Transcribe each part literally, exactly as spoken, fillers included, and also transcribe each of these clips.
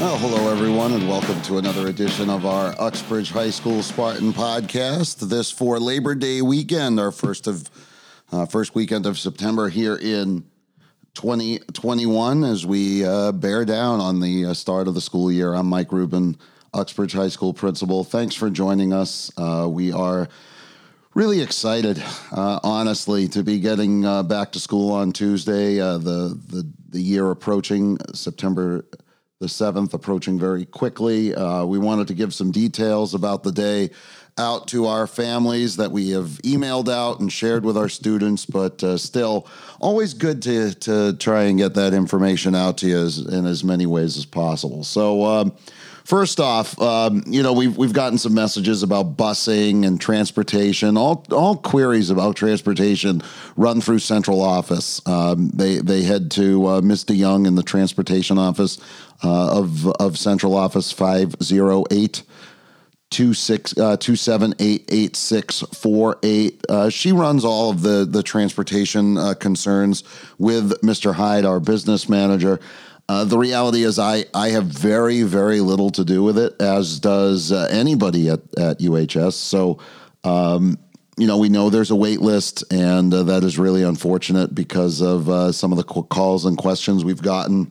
Well, hello, everyone, and welcome to another edition of our Uxbridge High School Spartan podcast. This for Labor Day weekend, our first of uh, first weekend of September here in twenty twenty-one, as we uh, bear down on the uh, start of the school year. I'm Mike Rubin, Uxbridge High School principal. Thanks for joining us. Uh, we are really excited, uh, honestly, to be getting uh, back to school on Tuesday. Uh, the the the year approaching, September the seventh, approaching very quickly. Uh, we wanted to give some details about the day out to our families that we have emailed out and shared with our students, but uh, still always good to to try and get that information out to you as, in as many ways as possible. So um, first off, um, you know, we've, we've gotten some messages about busing and transportation. All all queries about transportation run through central office. Um, they, they head to uh, Mister Young in the transportation office uh, of, of central office, five oh eight, two six uh, two seven eight eight six four eight. Uh, she runs all of the the transportation uh, concerns with Mister Hyde, our business manager. Uh, the reality is, I I have very very little to do with it, as does uh, anybody at at U H S. So, um, you know, we know there's a wait list, and uh, that is really unfortunate because of uh, some of the qu- calls and questions we've gotten.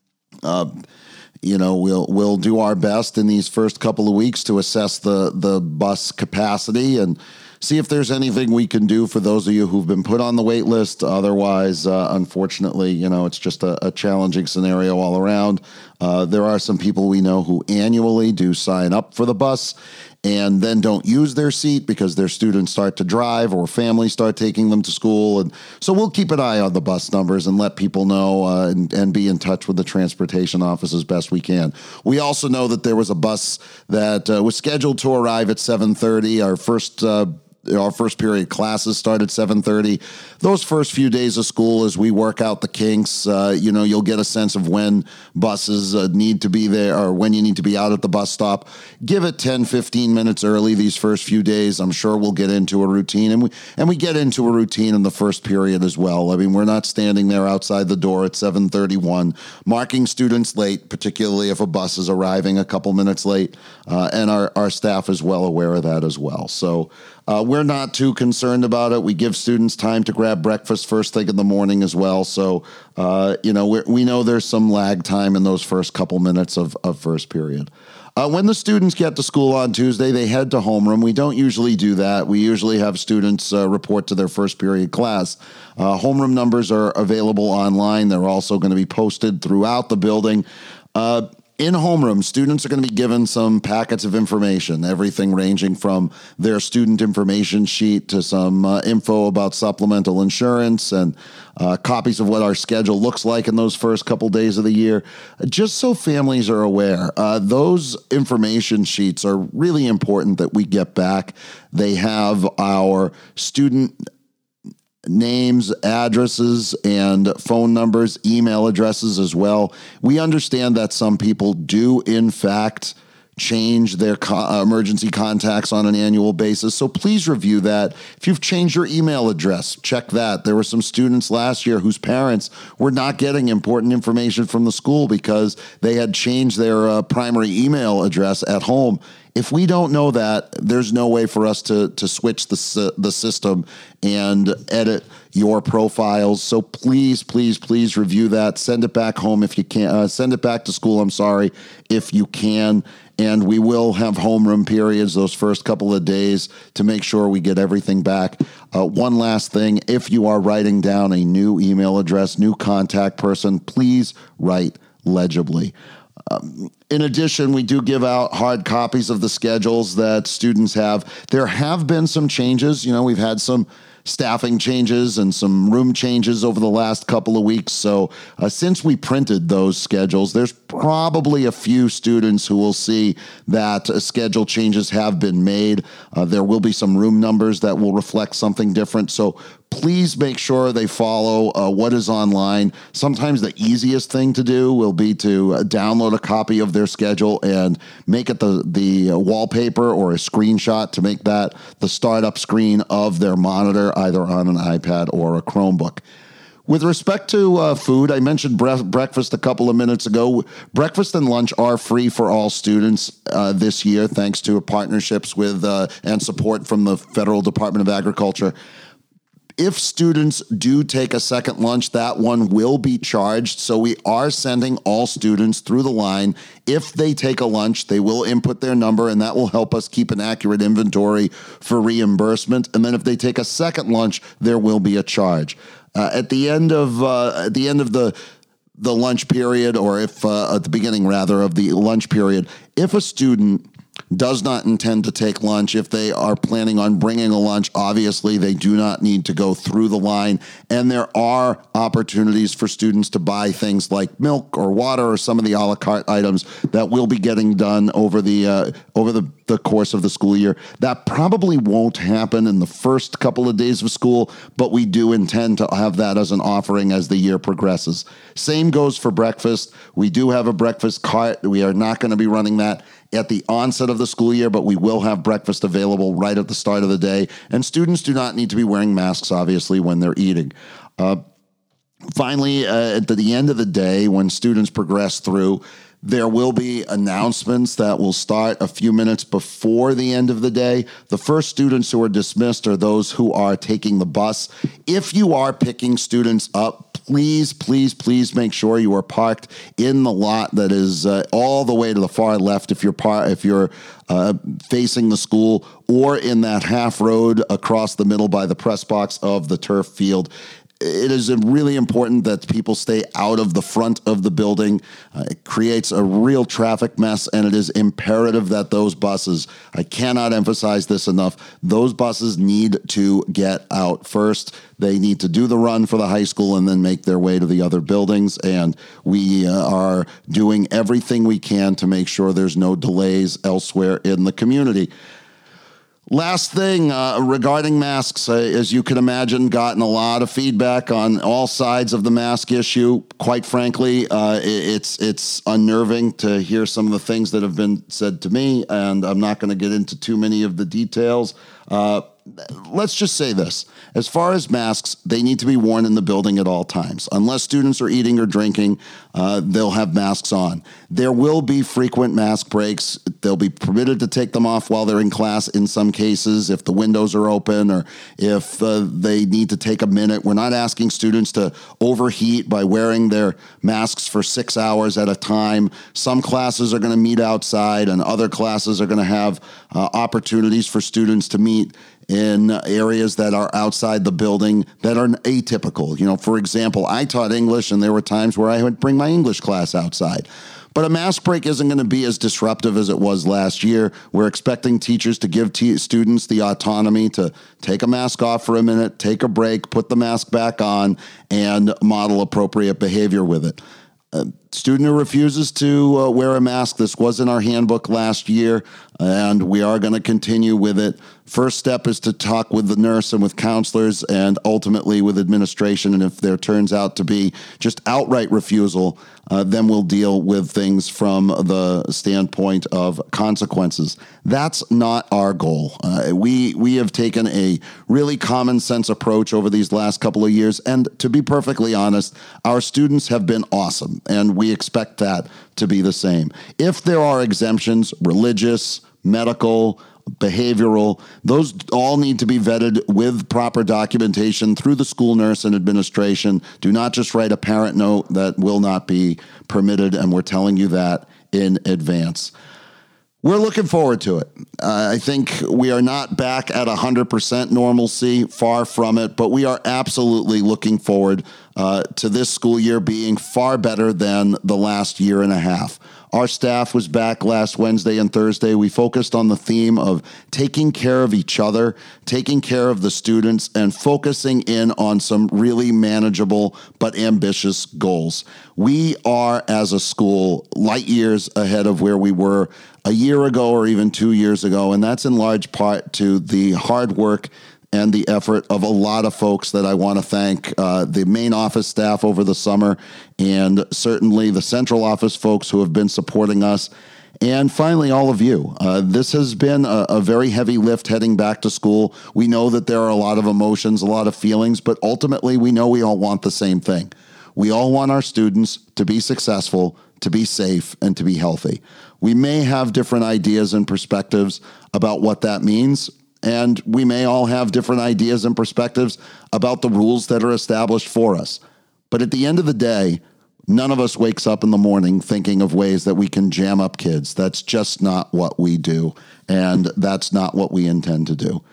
Uh, You know, we'll we'll do our best in these first couple of weeks to assess the the bus capacity and see if there's anything we can do for those of you who've been put on the wait list. Otherwise, uh, unfortunately, you know, it's just a, a challenging scenario all around. Uh, there are some people we know who annually do sign up for the bus and then don't use their seat because their students start to drive or families start taking them to school. And so we'll keep an eye on the bus numbers and let people know uh, and, and be in touch with the transportation office as best we can. We also know that there was a bus that uh, was scheduled to arrive at seven thirty. Our first uh, Our first period classes start at seven thirty. Those first few days of school, as we work out the kinks, uh, you know, you'll get a sense of when buses uh, need to be there or when you need to be out at the bus stop. Give it ten, fifteen minutes early these first few days. I'm sure we'll get into a routine, and we and we get into a routine in the first period as well. I mean, we're not standing there outside the door at seven thirty-one, marking students late, particularly if a bus is arriving a couple minutes late, uh, and our, our staff is well aware of that as well. So Uh, we're not too concerned about it. We give students time to grab breakfast first thing in the morning as well. So, uh, you know, we're, we know there's some lag time in those first couple minutes of, of first period. Uh, when the students get to school on Tuesday, they head to homeroom. We don't usually do that. We usually have students uh, report to their first period class. Uh, homeroom numbers are available online. They're also going to be posted throughout the building. Uh, In homeroom, students are going to be given some packets of information, everything ranging from their student information sheet to some uh, info about supplemental insurance and uh, copies of what our schedule looks like in those first couple days of the year, just so families are aware. Uh, those information sheets are really important that we get back. They have our student names, addresses, and phone numbers, email addresses as well. We understand that some people do, in fact, change their co- emergency contacts on an annual basis. So please review that. If you've changed your email address, check that. There were some students last year whose parents were not getting important information from the school because they had changed their uh, primary email address at home. If we don't know that, there's no way for us to to switch the the system and edit your profiles. So please, please, please review that. Send it back home if you can. Uh, send it back to school, I'm sorry, if you can. And we will have homeroom periods those first couple of days to make sure we get everything back. Uh, one last thing, if you are writing down a new email address, new contact person, please write legibly. Um, in addition, we do give out hard copies of the schedules that students have. There have been some changes. You know, we've had some staffing changes and some room changes over the last couple of weeks. So uh, since we printed those schedules, there's probably a few students who will see that uh, schedule changes have been made. Uh, there will be some room numbers that will reflect something different. So please make sure they follow uh, what is online. Sometimes the easiest thing to do will be to uh, download a copy of their schedule and make it the, the uh, wallpaper or a screenshot to make that the startup screen of their monitor, either on an iPad or a Chromebook. With respect to uh, food, I mentioned bre- breakfast a couple of minutes ago. Breakfast and lunch are free for all students uh, this year, thanks to partnerships with uh, and support from the Federal Department of Agriculture. If students do take a second lunch, that one will be charged. So we are sending all students through the line. If they take a lunch, they will input their number, and that will help us keep an accurate inventory for reimbursement. And then if they take a second lunch, there will be a charge. Uh, at the end of uh, at the end of the the lunch period, or if uh, at the beginning rather of the lunch period, if a student does not intend to take lunch, if they are planning on bringing a lunch, obviously they do not need to go through the line. And there are opportunities for students to buy things like milk or water or some of the a la carte items that will be getting done over the uh, over the, the course of the school year. That probably won't happen in the first couple of days of school, but we do intend to have that as an offering as the year progresses. Same goes for breakfast. We do have a breakfast cart. We are not going to be running that at the onset of the school year, but we will have breakfast available right at the start of the day. And students do not need to be wearing masks, obviously, when they're eating. Uh, finally, uh, at the end of the day, when students progress through, there will be announcements that will start a few minutes before the end of the day. The first students who are dismissed are those who are taking the bus. If you are picking students up, please, please, please make sure you are parked in the lot that is uh, all the way to the far left if you're par- if you're uh, facing the school, or in that half road across the middle by the press box of the turf field. It is really important that people stay out of the front of the building. Uh, it creates a real traffic mess, and it is imperative that those buses, I cannot emphasize this enough, those buses need to get out first. They need to do the run for the high school and then make their way to the other buildings, and we uh, are doing everything we can to make sure there's no delays elsewhere in the community. Last thing uh, regarding masks, uh, as you can imagine, gotten a lot of feedback on all sides of the mask issue. Quite frankly, uh, it's it's unnerving to hear some of the things that have been said to me, and I'm not going to get into too many of the details. Uh, let's just say this. As far as masks, they need to be worn in the building at all times. Unless students are eating or drinking, uh, they'll have masks on. There will be frequent mask breaks. They'll be permitted to take them off while they're in class in some cases, if the windows are open or if uh, they need to take a minute. We're not asking students to overheat by wearing their masks for six hours at a time. Some classes are going to meet outside, and other classes are going to have uh, opportunities for students to meet in areas that are outside the building that are atypical. You know, for example, I taught English, and there were times where I would bring my English class outside. But a mask break isn't going to be as disruptive as it was last year. We're expecting teachers to give t- students the autonomy to take a mask off for a minute, take a break, put the mask back on, and model appropriate behavior with it. A student who refuses to uh, wear a mask, this was in our handbook last year, and we are going to continue with it. First step is to talk with the nurse and with counselors and ultimately with administration. And if there turns out to be just outright refusal, uh, then we'll deal with things from the standpoint of consequences. That's not our goal. Uh, we we have taken a really common sense approach over these last couple of years. And to be perfectly honest, our students have been awesome, and we expect that to be the same. If there are exemptions, religious, medical, behavioral, those all need to be vetted with proper documentation through the school nurse and administration. Do not just write a parent note. That will not be permitted, and we're telling you that in advance. We're looking forward to it. Uh, I think we are not back at one hundred percent normalcy, far from it, but we are absolutely looking forward uh, to this school year being far better than the last year and a half. Our staff was back last Wednesday and Thursday. We focused on the theme of taking care of each other, taking care of the students, and focusing in on some really manageable but ambitious goals. We are, as a school, light years ahead of where we were a year ago or even two years ago, and that's in large part to the hard work and the effort of a lot of folks that I want to thank, uh, the main office staff over the summer, and certainly the central office folks who have been supporting us. And finally, all of you. Uh, this has been a, a very heavy lift heading back to school. We know that there are a lot of emotions, a lot of feelings, but ultimately we know we all want the same thing. We all want our students to be successful, to be safe, and to be healthy. We may have different ideas and perspectives about what that means, and we may all have different ideas and perspectives about the rules that are established for us. But at the end of the day, none of us wakes up in the morning thinking of ways that we can jam up kids. That's just not what we do, and that's not what we intend to do.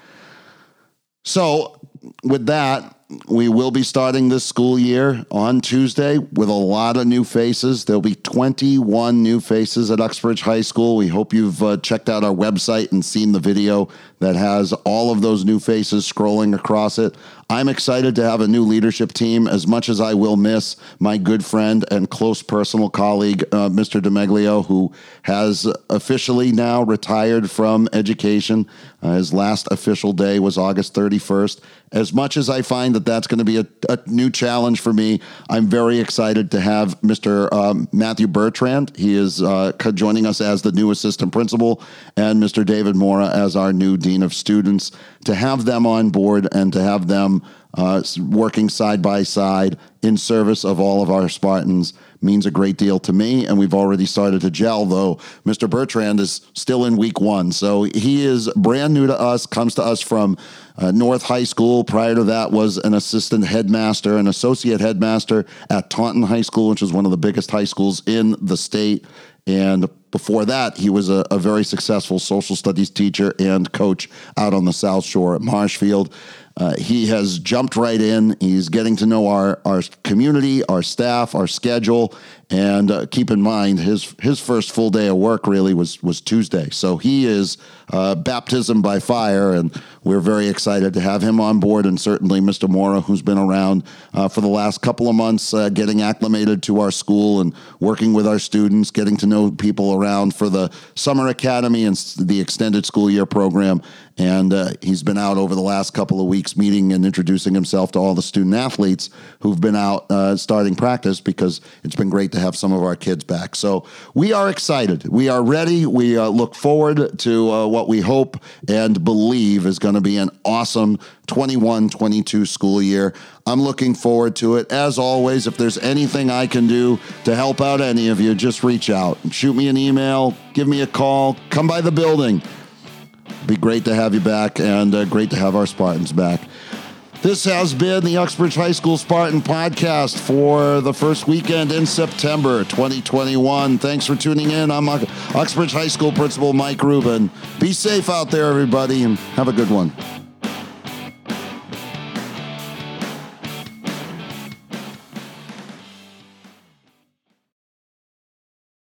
So with that, we will be starting this school year on Tuesday with a lot of new faces. There'll be twenty-one new faces at Uxbridge High School. We hope you've uh, checked out our website and seen the video that has all of those new faces scrolling across it. I'm excited to have a new leadership team, as much as I will miss my good friend and close personal colleague, uh, Mister DeMeglio, who has officially now retired from education. Uh, his last official day was August thirty-first. As much as I find that that's going to be a, a new challenge for me, I'm very excited to have Mister Um, Matthew Bertrand. He is uh, joining us as the new assistant principal, and Mister David Mora as our new dean of students. To have them on board and to have them uh, working side by side in service of all of our Spartans means a great deal to me, and we've already started to gel, though Mister Bertrand is still in week one. So he is brand new to us, comes to us from uh, North High School. Prior to that was an assistant headmaster, an associate headmaster at Taunton High School, which is one of the biggest high schools in the state. And before that, he was a, a very successful social studies teacher and coach out on the South Shore at Marshfield. Uh, he has jumped right in. He's getting to know our, our community, our staff, our schedule. And uh, keep in mind, his his first full day of work really was, was Tuesday. So he is uh, baptism by fire, and we're very excited to have him on board. And certainly Mister Mora, who's been around uh, for the last couple of months, uh, getting acclimated to our school and working with our students, getting to know people around for the summer academy and the extended school year program. And uh, he's been out over the last couple of weeks meeting and introducing himself to all the student athletes who've been out uh, starting practice, because it's been great to have some of our kids back. So we are excited. We are ready. We uh, look forward to uh, what we hope and believe is going to be an awesome twenty-one twenty-two school year. I'm looking forward to it. As always, if there's anything I can do to help out any of you, just reach out. Shoot me an email. Give me a call. Come by the building. Be great to have you back, and uh, great to have our Spartans back. This has been the Uxbridge High School Spartan Podcast for the first weekend in September twenty twenty-one. Thanks for tuning in. I'm Uxbridge High School Principal Mike Rubin. Be safe out there, everybody, and have a good one.